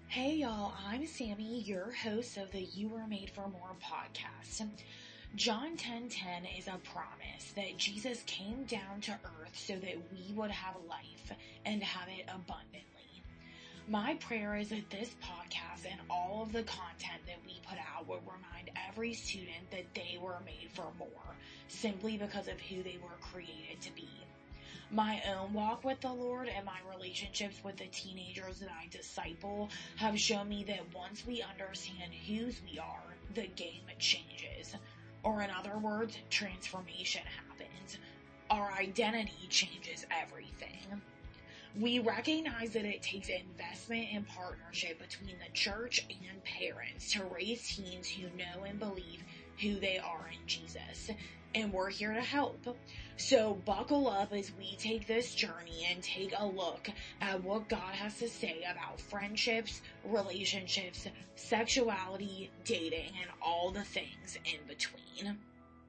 Hey y'all, I'm Sammy, your host of the You Were Made for More podcast. John 10:10 is a promise that Jesus came down to earth so that we would have life and have it abundantly. My prayer is that this podcast and all of the content that we put out will remind every student that they were made for more, simply because of who they were created to be. My own walk with the Lord and my relationships with the teenagers that I disciple have shown me that once we understand whose we are, the game changes. Or in other words, transformation happens. Our identity changes everything. We recognize that it takes investment and partnership between the church and parents to raise teens who know and believe who they are in Jesus. And we're here to help. So buckle up as we take this journey and take a look at what God has to say about friendships, relationships, sexuality, dating, and all the things in between.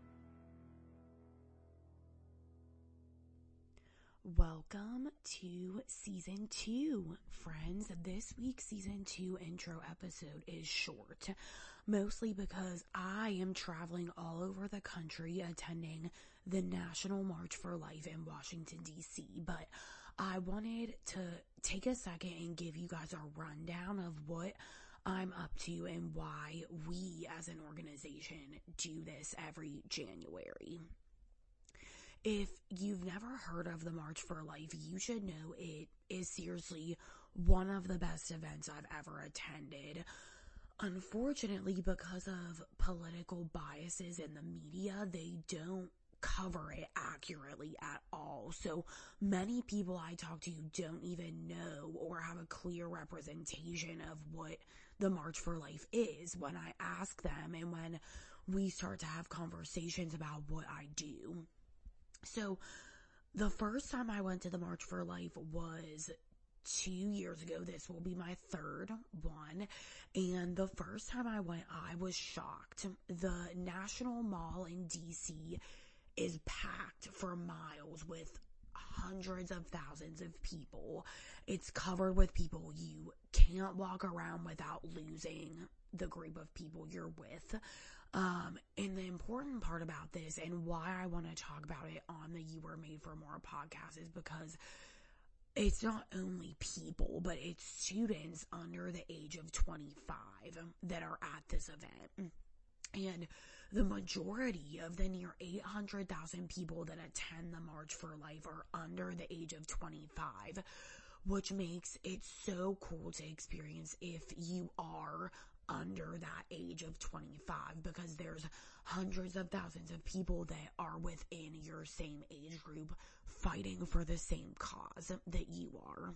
Welcome to season 2, friends. This week's season 2 intro episode is short, mostly because I am traveling all over the country attending the National March for Life in Washington, D.C., but I wanted to take a second and give you guys a rundown of what I'm up to and why we as an organization do this every January. If you've never heard of the March for Life, you should know it is seriously one of the best events I've ever attended. Unfortunately, because of political biases in the media, they don't cover it accurately at all. So many people I talk to don't even know or have a clear representation of what the March for Life is when I ask them and when we start to have conversations about what I do. So the first time I went to the March for Life was 2 years ago. This will be my third one. And the first time I went, I was shocked. The National Mall in DC is packed for miles with hundreds of thousands of people. It's covered with people. You can't walk around without losing the group of people you're with. And the important part about this and why I want to talk about it on the You Were Made for More podcast is because it's not only people, but it's students under the age of 25 that are at this event. And the majority of the near 800,000 people that attend the March for Life are under the age of 25, which makes it so cool to experience if you are under that age of 25, because there's hundreds of thousands of people that are within your same age group fighting for the same cause that you are.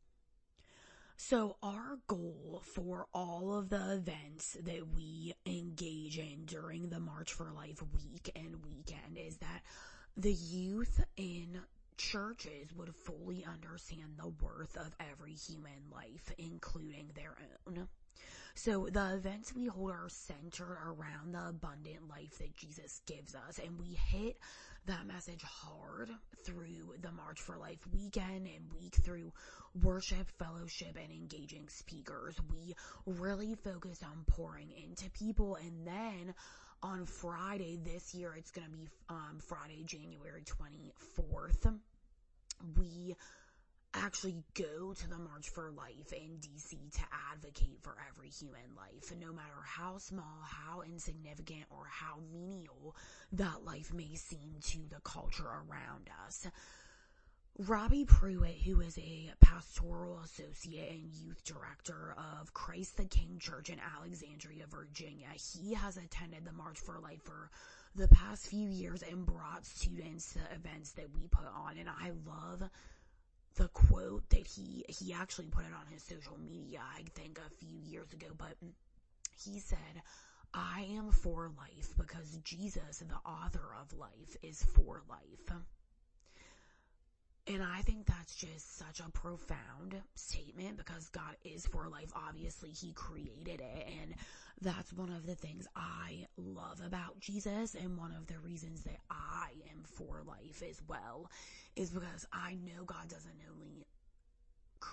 So our goal for all of the events that we engage in during the March for Life week and weekend is that the youth in churches would fully understand the worth of every human life, including their own. So the events we hold are centered around the abundant life that Jesus gives us, and we hit that message hard through the March for Life weekend and week through worship, fellowship, and engaging speakers. We really focus on pouring into people, and then on Friday this year, it's going to be Friday, January 24th, we actually go to the March for Life in DC to advocate for every human life, no matter how small, how insignificant, or how menial that life may seem to the culture around us. Robbie Pruitt, who is a pastoral associate and youth director of Christ the King Church in Alexandria, Virginia, he has attended the March for Life for the past few years and brought students to events that we put on, and I love the quote that he actually put it on his social media, I think a few years ago, but he said, "I am for life because Jesus, the author of life, is for life." And I think that's just such a profound statement because God is for life. Obviously, he created it, and that's one of the things I love about Jesus, and one of the reasons that I am for life as well is because I know God doesn't only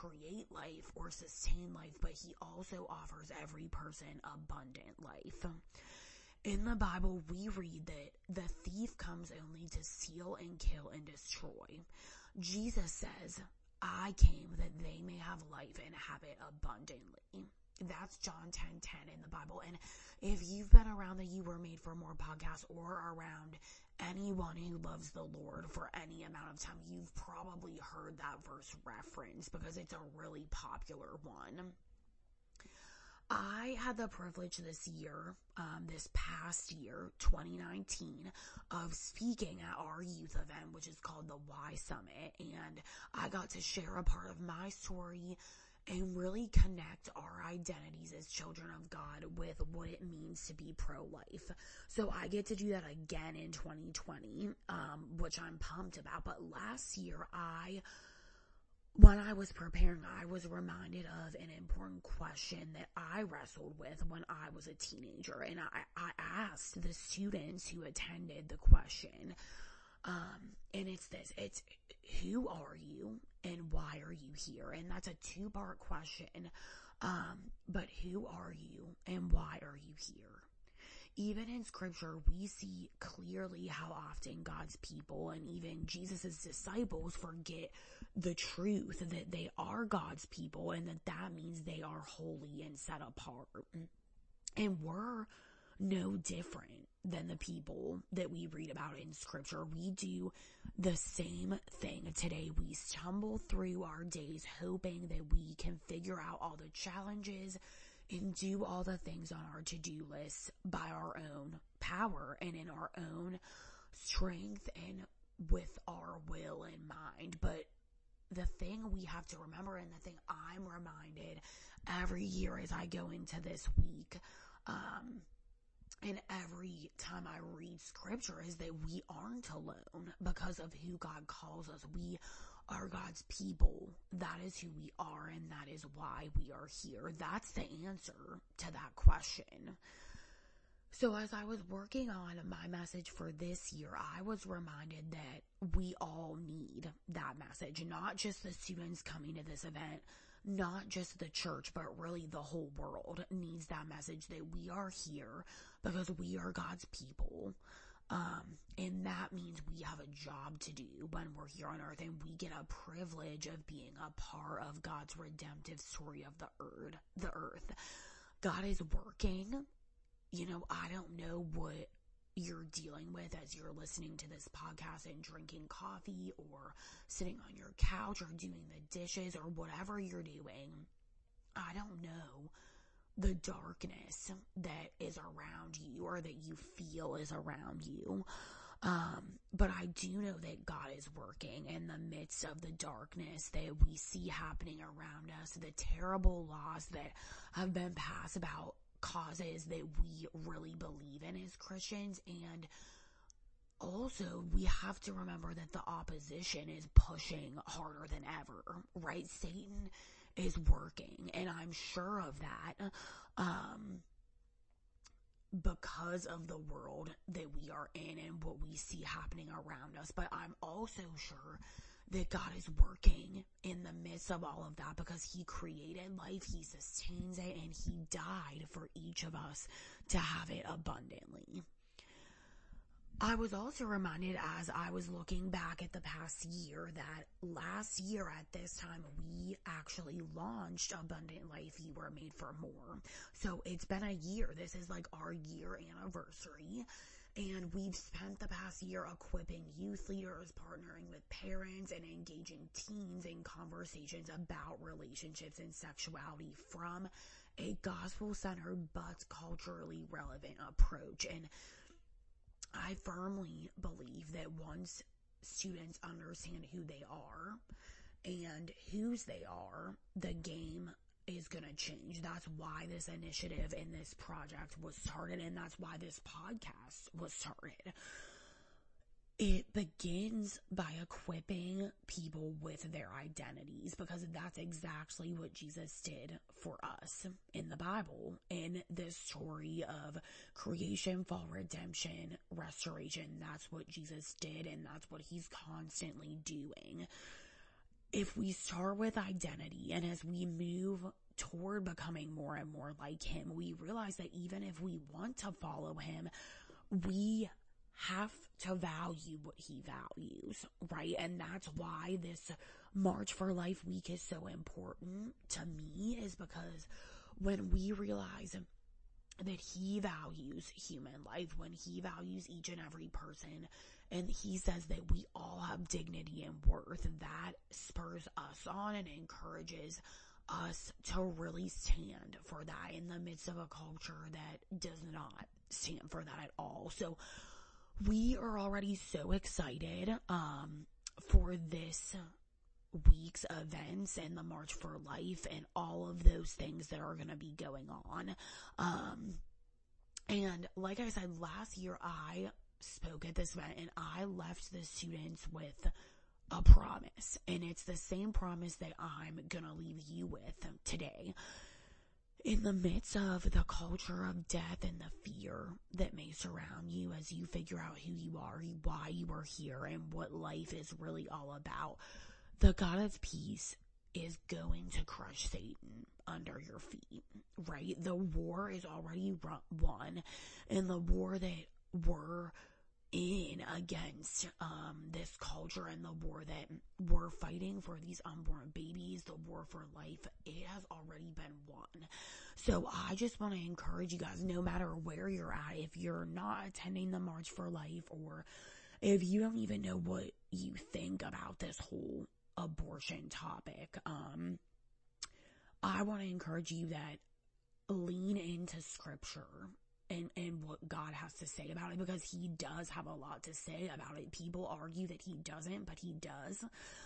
create life or sustain life, but he also offers every person abundant life. In the Bible, we read that the thief comes only to steal and kill and destroy. Jesus says, I came that they may have life and have it abundantly. That's John 10:10 in the Bible. And if you've been around the You Were Made for More podcast or around anyone who loves the Lord for any amount of time, you've probably heard that verse referenced because it's a really popular one. I had the privilege this year, this past year, 2019, of speaking at our youth event, which is called the Y Summit, and I got to share a part of my story and really connect our identities as children of God with what it means to be pro-life. So I get to do that again in 2020, which I'm pumped about. But last year, when I was preparing, I was reminded of an important question that I wrestled with when I was a teenager. And I asked the students who attended the question, and it's this, it's who are you and why are you here? And that's a two-part question. But who are you and why are you here? Even in scripture, we see clearly how often God's people and even Jesus' disciples forget the truth that they are God's people and that means they are holy and set apart. And we're no different than the people that we read about in scripture. We do the same thing today. We stumble through our days hoping that we can figure out all the challenges and do all the things on our to-do list by our own power and in our own strength and with our will in mind. But the thing we have to remember, and the thing I'm reminded every year as I go into this week, and every time I read scripture, is that we aren't alone because of who God calls us. We are God's people. That is who we are, and that is why we are here. That's the answer to that question. So as I was working on my message for this year, I was reminded that we all need that message, not just the students coming to this event, not just the church, but really the whole world needs that message that we are here because we are God's people. And that means we have a job to do when we're here on earth, and we get a privilege of being a part of God's redemptive story of the earth. God is working. You know, I don't know what you're dealing with as you're listening to this podcast and drinking coffee or sitting on your couch or doing the dishes or whatever you're doing. I don't know the darkness that is around you or that you feel is around you. But I do know that God is working in the midst of the darkness that we see happening around us, the terrible laws that have been passed about causes that we really believe in as Christians. And also we have to remember that the opposition is pushing harder than ever, right? Satan is working, and I'm sure of that, because of the world that we are in and what we see happening around us. But I'm also sure that God is working in the midst of all of that because he created life, he sustains it, and he died for each of us to have it abundantly. I was also reminded as I was looking back at the past year that last year at this time, we actually launched Abundant Life, You Were Made for More. So it's been a year. This is like our year anniversary. And we've spent the past year equipping youth leaders, partnering with parents, and engaging teens in conversations about relationships and sexuality from a gospel-centered but culturally relevant approach. And I firmly believe that once students understand who they are and whose they are, the game is going to change. That's why this initiative and this project was started, and that's why this podcast was started. It begins by equipping people with their identities, because that's exactly what Jesus did for us in the Bible, in this story of creation, fall, redemption, restoration. That's what Jesus did, and that's what he's constantly doing. if we start with identity, and as we move toward becoming more and more like him, we realize that even if we want to follow him, we have to value what he values, right? And that's why this March for Life week is so important to me, is because when we realize that he values human life, when he values each and every person, and he says that we all have dignity and worth, that spurs us on and encourages us to really stand for that in the midst of a culture that does not stand for that at all. So we are already so excited for this week's events and the March for Life and all of those things that are going to be going on. And like I said, last year I spoke at this event and I left the students with a promise, and it's the same promise that I'm going to leave you with today. In the midst of the culture of death and the fear that may surround you as you figure out who you are, why you are here, and what life is really all about, the God of peace is going to crush Satan under your feet, right? The war is already won, and the war that we're in against this culture and the war that we're fighting for these unborn babies, the war for life, it has already been won. So I just want to encourage you guys, no matter where you're at, if you're not attending the March for Life, or if you don't even know what you think about this whole abortion topic, I want to encourage you that lean into scripture and what God has to say about it, because he does have a lot to say about it. People argue that he doesn't, but he does.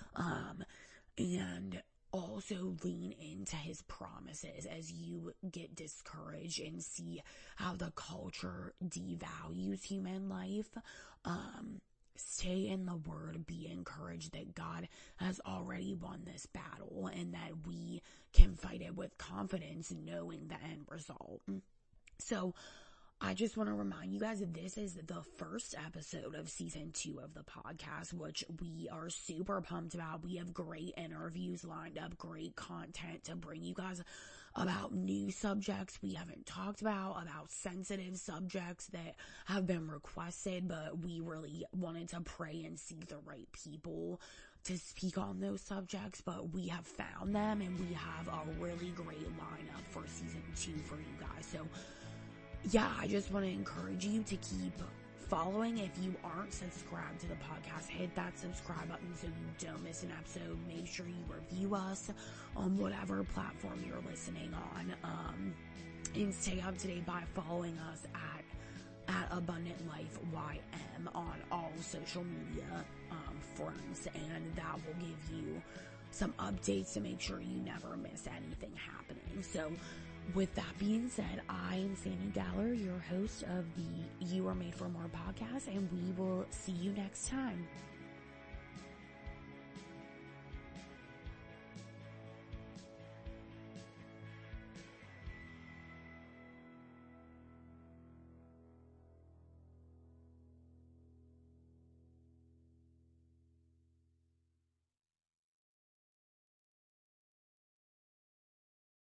And also lean into his promises as you get discouraged and see how the culture devalues human life. Stay in the word, be encouraged that God has already won this battle and that we can fight it with confidence, knowing the end result. So I just want to remind you guys that this is the first episode of season 2 of the podcast, which we are super pumped about. We have great interviews lined up, great content to bring you guys about new subjects we haven't talked about sensitive subjects that have been requested, but we really wanted to pray and seek the right people to speak on those subjects, but we have found them, and we have a really great lineup for season 2 for you guys. So yeah, I just want to encourage you to keep following. If you aren't subscribed to the podcast, hit that subscribe button so you don't miss an episode. Make sure you review us on whatever platform you're listening on. And stay up to date by following us at Abundant Life YM on all social media fronts, and that will give you some updates to make sure you never miss anything happening. So with that being said, I am Sandy Galler, your host of the You Are Made for More podcast, and we will see you next time.